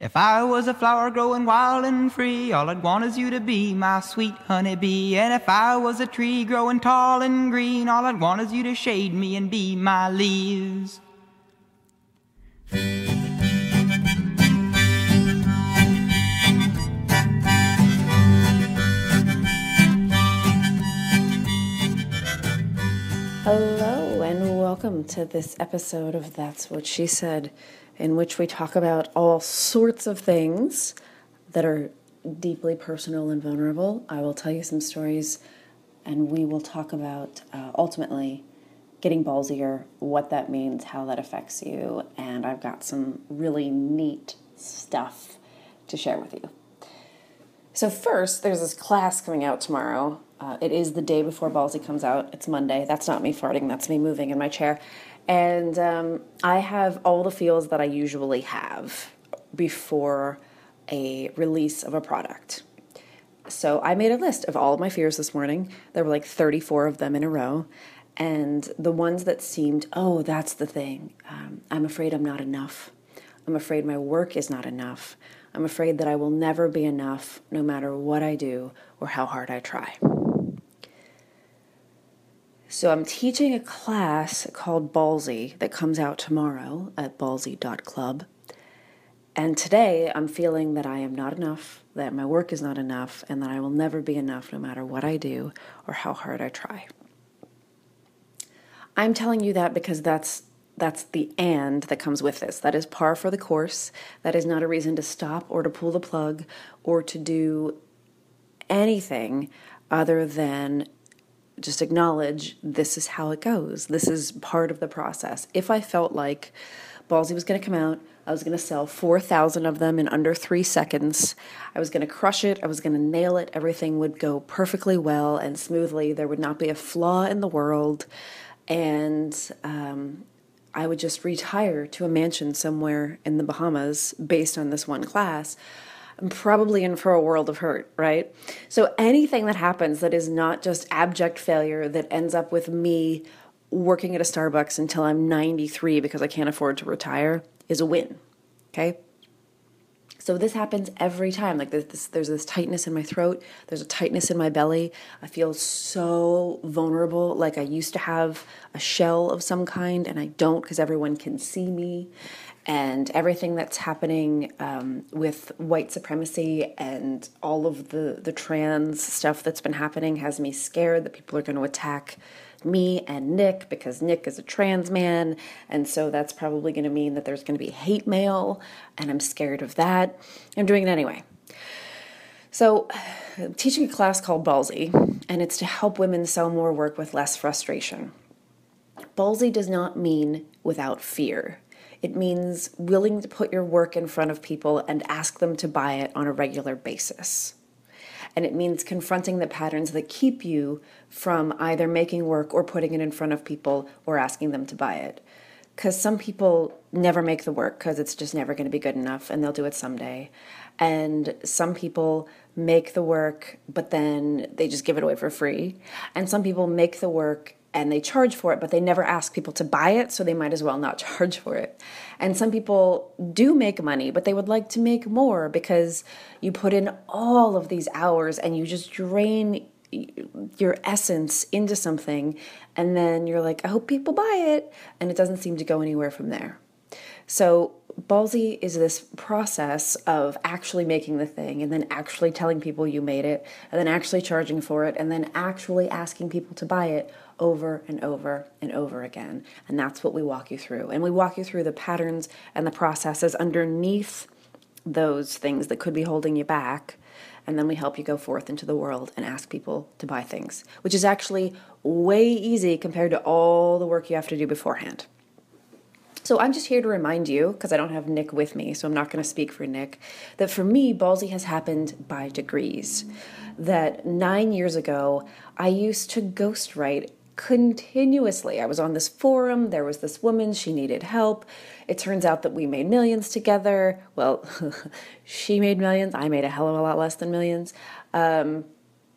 If I was a flower growing wild and free, all I'd want is you to be my sweet honeybee. And if I was a tree growing tall and green, all I'd want is you to shade me and be my leaves. Hello and welcome to this episode of That's What She Said, in which we talk about all sorts of things that are deeply personal and vulnerable. I will tell you some stories and we will talk about ultimately getting ballsier, what that means, how that affects you, and I've got some really neat stuff to share with you. So first, there's this class coming out tomorrow. It is the day before Ballsy comes out. It's Monday. That's not me farting. That's me moving in my chair. And I have all the feels that I usually have before a release of a product. So I made a list of all of my fears this morning. There were like 34 of them in a row. And the ones that seemed, oh, that's the thing. I'm afraid I'm not enough. I'm afraid my work is not enough. I'm afraid that I will never be enough no matter what I do or how hard I try. So I'm teaching a class called Ballsy that comes out tomorrow at ballsy.club. And today I'm feeling that I am not enough, that my work is not enough, and that I will never be enough no matter what I do or how hard I try. I'm telling you that because that's the and that comes with this. That is par for the course. That is not a reason to stop or to pull the plug or to do anything other than just acknowledge this is how it goes. This is part of the process. If I felt like Ballsy was going to come out, I was going to sell 4,000 of them in under 3 seconds. I was going to crush it. I was going to nail it. Everything would go perfectly well and smoothly. There would not be a flaw in the world. And I would just retire to a mansion somewhere in the Bahamas based on this one class. I'm probably in for a world of hurt, right? So anything that happens that is not just abject failure that ends up with me working at a Starbucks until I'm 93 because I can't afford to retire is a win, okay? So this happens every time. Like there's this tightness in my throat. There's a tightness in my belly. I feel so vulnerable, like I used to have a shell of some kind, and I don't because everyone can see me. And everything that's happening with white supremacy and all of the trans stuff that's been happening has me scared that people are going to attack me and Nick because Nick is a trans man, and so that's probably going to mean that there's going to be hate mail, and I'm scared of that. I'm doing it anyway. So I'm teaching a class called Ballsy, and it's to help women sell more work with less frustration. Ballsy does not mean without fear. It means willing to put your work in front of people and ask them to buy it on a regular basis. And it means confronting the patterns that keep you from either making work or putting it in front of people or asking them to buy it. Because some people never make the work because it's just never going to be good enough and they'll do it someday. And some people make the work, but then they just give it away for free. And some people make the work and they charge for it, but they never ask people to buy it, so they might as well not charge for it. And some people do make money, but they would like to make more because you put in all of these hours and you just drain your essence into something, and then you're like, I hope people buy it, and it doesn't seem to go anywhere from there. So Ballsy is this process of actually making the thing and then actually telling people you made it and then actually charging for it and then actually asking people to buy it over and over and over again. And that's what we walk you through. And we walk you through the patterns and the processes underneath those things that could be holding you back. And then we help you go forth into the world and ask people to buy things, which is actually way easy compared to all the work you have to do beforehand. So I'm just here to remind you, because I don't have Nick with me, so I'm not going to speak for Nick, that for me, Ballsy has happened by degrees. That 9 years ago, I used to ghostwrite continuously. I was on this forum, there was this woman, she needed help. It turns out that we made millions together. Well, she made millions, I made a hell of a lot less than millions.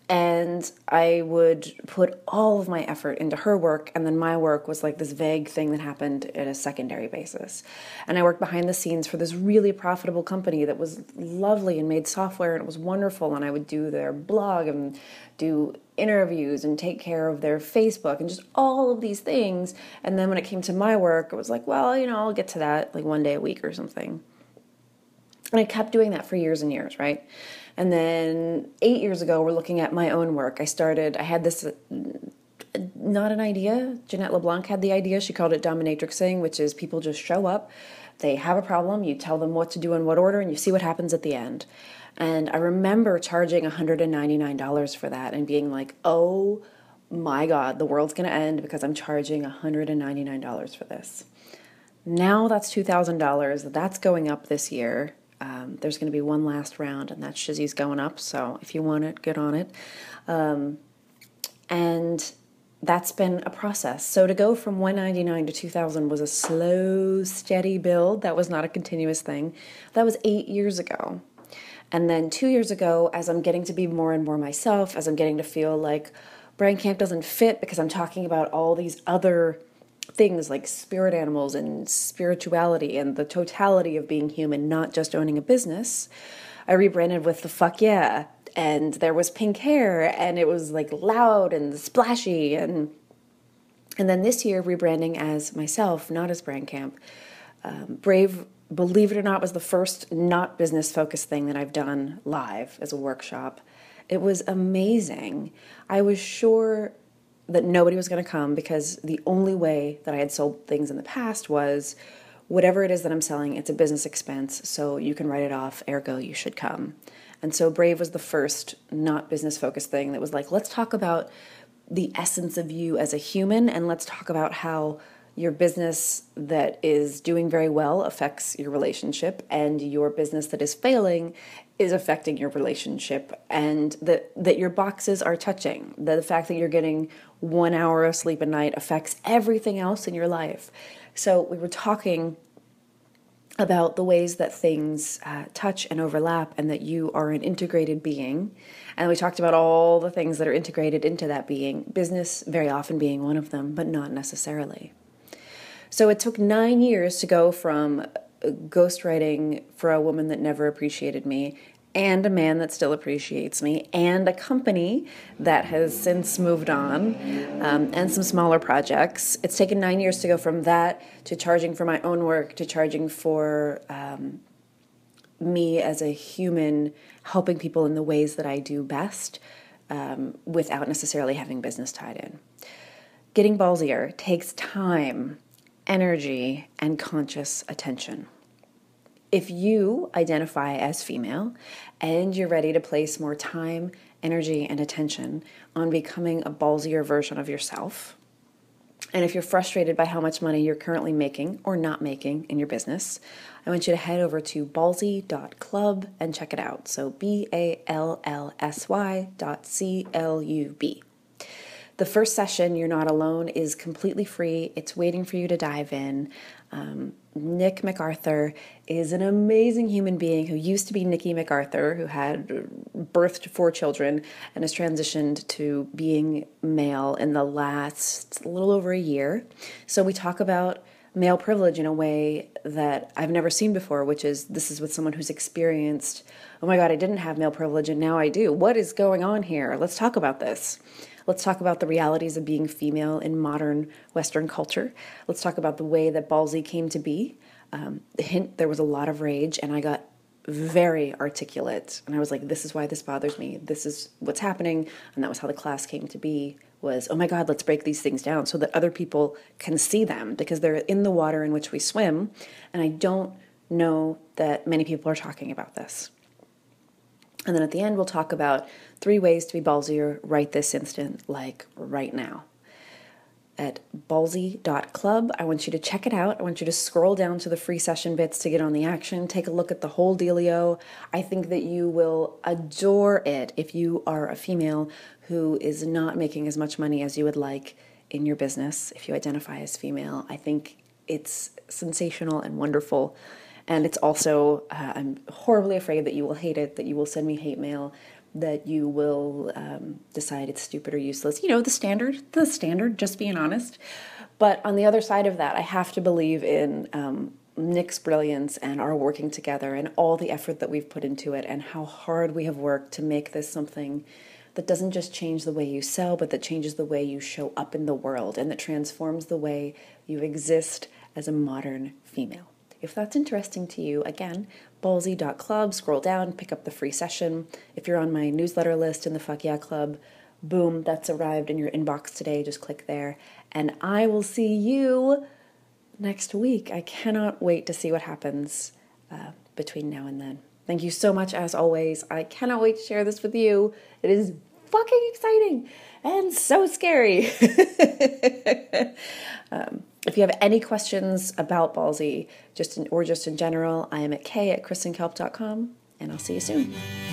And I would put all of my effort into her work, and then my work was like this vague thing that happened at a secondary basis. And I worked behind the scenes for this really profitable company that was lovely and made software, and it was wonderful. And I would do their blog and do interviews and take care of their Facebook and just all of these things. And then when it came to my work, it was like, well, I'll get to that like one day a week or something. And I kept doing that for years and years, right? And then 8 years ago, we're looking at my own work. I had this, not an idea. Jeanette LeBlanc had the idea. She called it dominatrixing, which is people just show up. They have a problem. You tell them what to do in what order, and you see what happens at the end. And I remember charging $199 for that and being like, oh my God, the world's going to end because I'm charging $199 for this. Now that's $2,000. That's going up this year. There's going to be one last round, and that Shizzy's going up. So if you want it, get on it. And that's been a process. So to go from $199 to $2,000 was a slow, steady build. That was not a continuous thing. That was 8 years ago. And then 2 years ago, as I'm getting to be more and more myself, as I'm getting to feel like Brand Camp doesn't fit because I'm talking about all these other things like spirit animals and spirituality and the totality of being human, not just owning a business, I rebranded with the fuck yeah. And there was pink hair, and it was like loud and splashy. And then this year, rebranding as myself, not as Brand Camp. Brave, believe it or not, was the first not business focused thing that I've done live as a workshop. It was amazing. I was sure that nobody was going to come because the only way that I had sold things in the past was whatever it is that I'm selling, it's a business expense, so you can write it off, ergo you should come. And so Brave was the first not business focused thing that was like, let's talk about the essence of you as a human, and let's talk about how your business that is doing very well affects your relationship, and your business that is failing is affecting your relationship, and that your boxes are touching. The fact that you're getting 1 hour of sleep a night affects everything else in your life. So we were talking about the ways that things touch and overlap, and that you are an integrated being. And we talked about all the things that are integrated into that being, business very often being one of them, but not necessarily. So it took 9 years to go from ghostwriting for a woman that never appreciated me, and a man that still appreciates me, and a company that has since moved on, and some smaller projects. It's taken 9 years to go from that to charging for my own work, to charging for me as a human, helping people in the ways that I do best, without necessarily having business tied in. Getting ballsier takes time, energy, and conscious attention. If you identify as female and you're ready to place more time, energy, and attention on becoming a ballsier version of yourself, and if you're frustrated by how much money you're currently making or not making in your business, I want you to head over to ballsy.club and check it out. So BALLSY.CLUB. The first session, You're Not Alone, is completely free. It's waiting for you to dive in. Nick MacArthur is an amazing human being who used to be Nikki MacArthur, who had birthed 4 children and has transitioned to being male in the last little over a year. So we talk about male privilege in a way that I've never seen before, which is this is with someone who's experienced, oh my God, I didn't have male privilege and now I do. What is going on here? Let's talk about this. Let's talk about the realities of being female in modern Western culture. Let's talk about the way that Ballsy came to be. Hint, there was a lot of rage, and I got very articulate. And I was like, this is why this bothers me. This is what's happening. And that was how the class came to be, was, oh my God, let's break these things down so that other people can see them, because they're in the water in which we swim. And I don't know that many people are talking about this. And then at the end, we'll talk about 3 ways to be ballsier right this instant, like right now. At ballsy.club, I want you to check it out. I want you to scroll down to the free session bits to get on the action. Take a look at the whole dealio. I think that you will adore it if you are a female who is not making as much money as you would like in your business. If you identify as female, I think it's sensational and wonderful. And it's also, I'm horribly afraid that you will hate it, that you will send me hate mail, that you will decide it's stupid or useless. You know, the standard, just being honest. But on the other side of that, I have to believe in Nick's brilliance and our working together and all the effort that we've put into it and how hard we have worked to make this something that doesn't just change the way you sell, but that changes the way you show up in the world and that transforms the way you exist as a modern female. If that's interesting to you, again, ballsy.club, scroll down, pick up the free session. If you're on my newsletter list in the Fuck Yeah Club, boom, that's arrived in your inbox today. Just click there. And I will see you next week. I cannot wait to see what happens between now and then. Thank you so much, as always. I cannot wait to share this with you. It is fucking exciting and so scary. If you have any questions about Ballsy, just in general, I am at kay@kristenkelp.com, and I'll see you soon.